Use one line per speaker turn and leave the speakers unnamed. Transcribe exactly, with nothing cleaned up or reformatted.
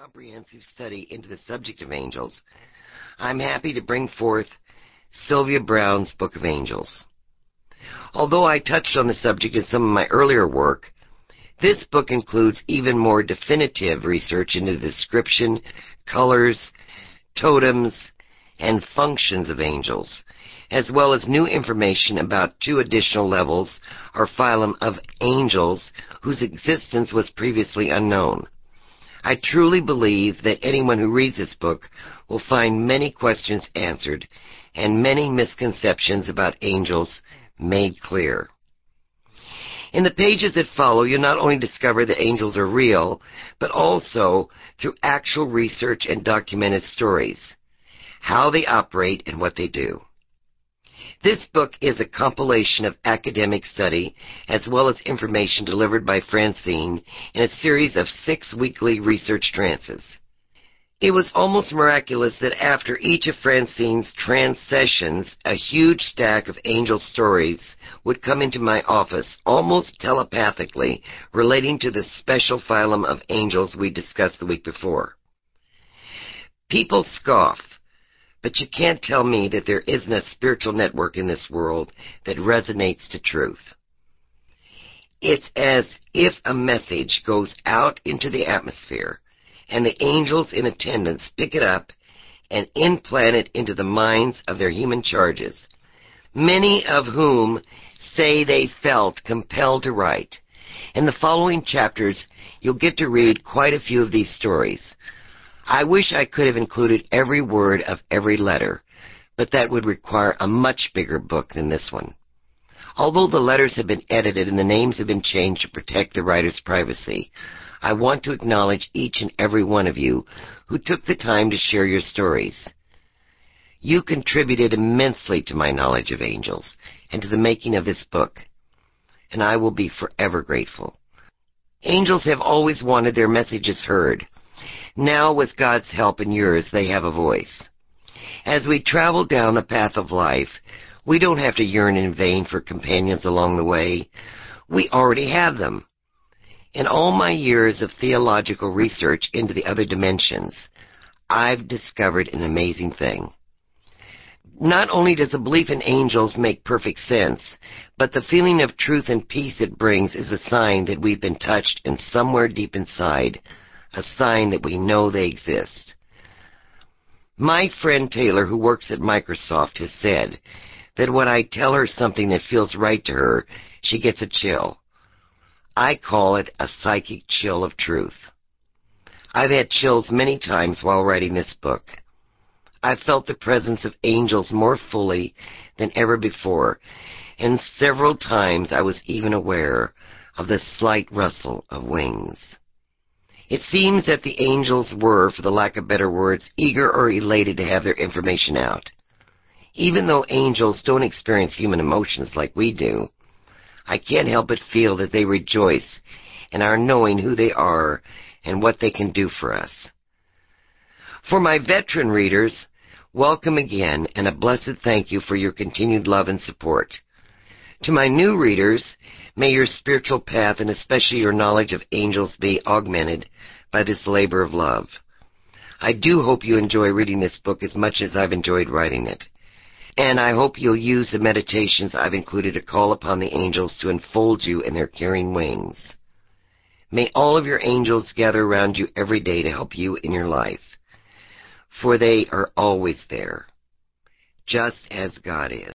comprehensive study into the subject of angels, I'm happy to bring forth Sylvia Browne's Book of Angels. Although I touched on the subject in some of my earlier work, this book includes even more definitive research into the description, colors, totems, and functions of angels, as well as new information about two additional levels or phylum of angels whose existence was previously unknown. I truly believe that anyone who reads this book will find many questions answered and many misconceptions about angels made clear. In the pages that follow, you'll not only discover that angels are real, but also through actual research and documented stories, how they operate and what they do. This book is a compilation of academic study as well as information delivered by Francine in a series of six weekly research trances. It was almost miraculous that after each of Francine's trance sessions, a huge stack of angel stories would come into my office almost telepathically relating to the special phylum of angels we discussed the week before. People scoff, but you can't tell me that there isn't a spiritual network in this world that resonates to truth. It's as if a message goes out into the atmosphere, and the angels in attendance pick it up and implant it into the minds of their human charges, many of whom say they felt compelled to write. In the following chapters, you'll get to read quite a few of these stories. I wish I could have included every word of every letter, but that would require a much bigger book than this one. Although the letters have been edited and the names have been changed to protect the writer's privacy, I want to acknowledge each and every one of you who took the time to share your stories. You contributed immensely to my knowledge of angels and to the making of this book, and I will be forever grateful. Angels have always wanted their messages heard. Now, with God's help and yours, they have a voice. As we travel down the path of life, we don't have to yearn in vain for companions along the way. We already have them. In all my years of theological research into the other dimensions, I've discovered an amazing thing. Not only does a belief in angels make perfect sense, but the feeling of truth and peace it brings is a sign that we've been touched, and somewhere deep inside, a sign that we know they exist. My friend Taylor, who works at Microsoft, has said that when I tell her something that feels right to her, she gets a chill. I call it a psychic chill of truth. I've had chills many times while writing this book. I've felt the presence of angels more fully than ever before, and several times I was even aware of the slight rustle of wings. It seems that the angels were, for the lack of better words, eager or elated to have their information out. Even though angels don't experience human emotions like we do, I can't help but feel that they rejoice in our knowing who they are and what they can do for us. For my veteran readers, welcome again, and a blessed thank you for your continued love and support. To my new readers, may your spiritual path and especially your knowledge of angels be augmented by this labor of love. I do hope you enjoy reading this book as much as I've enjoyed writing it. And I hope you'll use the meditations I've included to call upon the angels to enfold you in their caring wings. May all of your angels gather around you every day to help you in your life, for they are always there, just as God is.